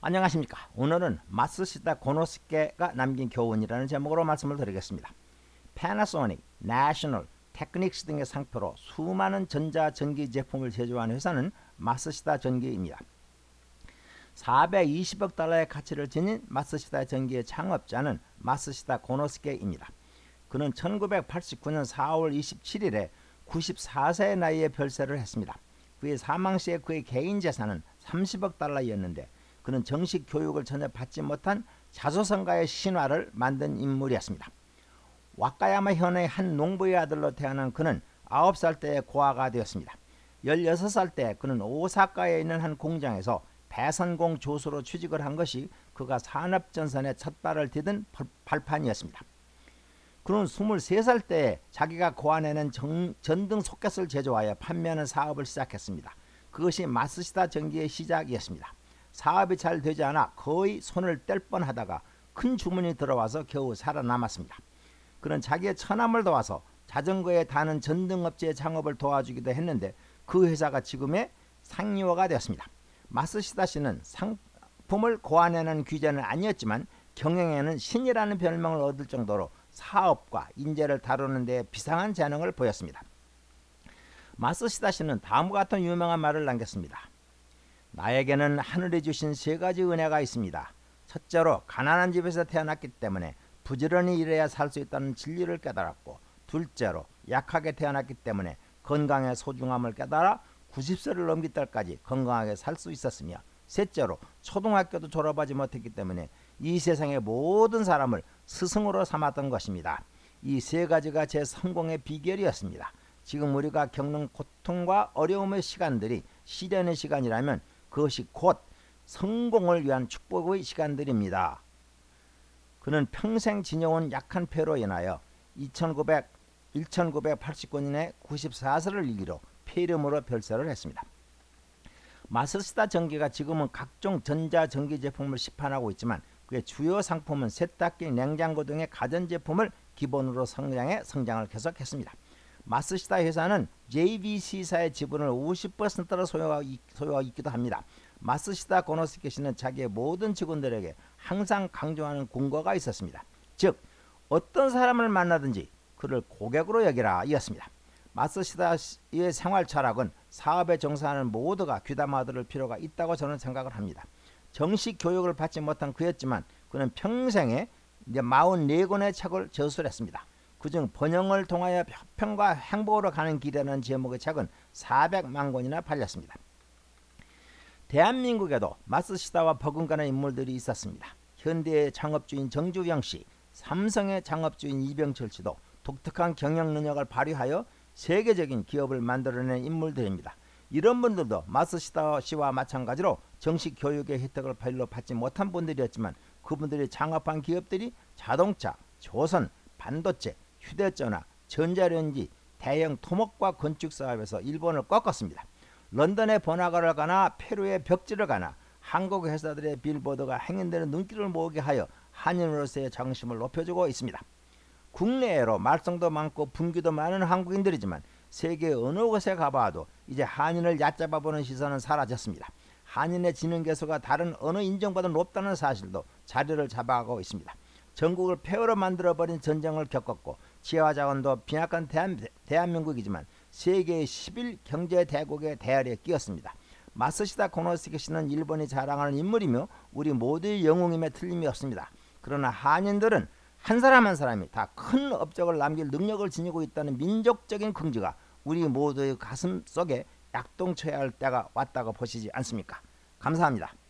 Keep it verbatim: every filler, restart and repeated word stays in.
안녕하십니까. 오늘은 마쓰시다 고노스케가 남긴 교훈이라는 제목으로 말씀을 드리겠습니다. 패나소닉, 내셔널, 테크닉스 등의 상표로 수많은 전자전기 제품을 제조하는 회사는 마쓰시다 전기입니다. 사백이십억 달러의 가치를 지닌 마쓰시다 전기의 창업자는 마쓰시다 고노스케입니다. 그는 천구백팔십구년 사월 이십칠일에 구십사 세의 나이에 별세를 했습니다. 그의 사망 시에 그의 개인 재산은 삼십억 달러였는데 그는 정식 교육을 전혀 받지 못한 자소성가의 신화를 만든 인물이었습니다. 와카야마 현의 한 농부의 아들로 태어난 그는 아홉 살 때에 고아가 되었습니다. 열여섯 살 때 그는 오사카에 있는 한 공장에서 배선공 조수로 취직을 한 것이 그가 산업전선에 첫 발을 디딘 발판이었습니다. 그는 스물세 살 때에 자기가 고안해낸 정, 전등 소켓을 제조하여 판매하는 사업을 시작했습니다. 그것이 마쓰시다 전기의 시작이었습니다. 사업이 잘 되지 않아 거의 손을 뗄 뻔하다가 큰 주문이 들어와서 겨우 살아남았습니다. 그는 자기의 처남을 도와서 자전거에 다는 전등업체의 창업을 도와주기도 했는데 그 회사가 지금의 상리호가 되었습니다. 마쓰시다 씨는 상품을 고안해내는 귀재는 아니었지만 경영에는 신이라는 별명을 얻을 정도로 사업과 인재를 다루는 데 비상한 재능을 보였습니다. 마쓰시다 씨는 다음과 같은 유명한 말을 남겼습니다. 나에게는 하늘이 주신 세 가지 은혜가 있습니다. 첫째로 가난한 집에서 태어났기 때문에 부지런히 일해야 살 수 있다는 진리를 깨달았고, 둘째로 약하게 태어났기 때문에 건강의 소중함을 깨달아 구십 세를 넘길 때까지 건강하게 살 수 있었으며, 셋째로 초등학교도 졸업하지 못했기 때문에 이 세상의 모든 사람을 스승으로 삼았던 것입니다. 이 세 가지가 제 성공의 비결이었습니다. 지금 우리가 겪는 고통과 어려움의 시간들이 시련의 시간이라면 그것이 곧 성공을 위한 축복의 시간들입니다. 그는 평생 지녀온 약한 폐로 인하여 천구백팔십구년에 구십사 세를 일기로 폐렴으로 별세를 했습니다. 마쓰시다 전기가 지금은 각종 전자전기 제품을 시판하고 있지만 그의 주요 상품은 세탁기, 냉장고 등의 가전제품을 기본으로 성장해 성장을 계속했습니다. 마쓰시다 회사는 제이비씨사의 지분을 오십 퍼센트로 소유하고, 소유하고 있기도 합니다. 마쓰시다 고노스케 씨는 자기의 모든 직원들에게 항상 강조하는 궁거가 있었습니다. 즉, 어떤 사람을 만나든지 그를 고객으로 여기라 이었습니다. 마쓰시다의 생활 철학은 사업에 종사하는 모두가 귀담아 들을 필요가 있다고 저는 생각을 합니다. 정식 교육을 받지 못한 그였지만 그는 평생에 이제 사십사 권의 책을 저술했습니다. 그중 번영을 통하여 평과 행복으로 가는 길이라는 제목의 책은 사백만 권이나 팔렸습니다. 대한민국에도 마쓰시다와 버금가는 인물들이 있었습니다. 현대의 창업주인 정주영 씨, 삼성의 창업주인 이병철 씨도 독특한 경영 능력을 발휘하여 세계적인 기업을 만들어낸 인물들입니다. 이런 분들도 마쓰시다 씨와 마찬가지로 정식 교육의 혜택을 별로 받지 못한 분들이었지만 그분들이 창업한 기업들이 자동차, 조선, 반도체, 휴대전화, 전자레인지, 대형 토목과 건축 사업에서 일본을 꺾었습니다. 런던의 번화가를 가나 페루의 벽지를 가나 한국 회사들의 빌보드가 행인들의 눈길을 모으게 하여 한인으로서의 자긍심을 높여주고 있습니다. 국내외로 말썽도 많고 분기도 많은 한국인들이지만 세계 어느 곳에 가봐도 이제 한인을 얕잡아보는 시선은 사라졌습니다. 한인의 지능 개수가 다른 어느 인종보다 높다는 사실도 자리를 잡아가고 있습니다. 전국을 폐허로 만들어버린 전쟁을 겪었고 지하자원도 빈약한 대한, 대한민국이지만 세계의 십일 경제 대국의 대열에 끼었습니다. 마쓰시다 고노스케 씨는 일본이 자랑하는 인물이며 우리 모두의 영웅임에 틀림이 없습니다. 그러나 한인들은 한 사람 한 사람이 다 큰 업적을 남길 능력을 지니고 있다는 민족적인 긍지가 우리 모두의 가슴 속에 약동쳐야 할 때가 왔다고 보시지 않습니까? 감사합니다.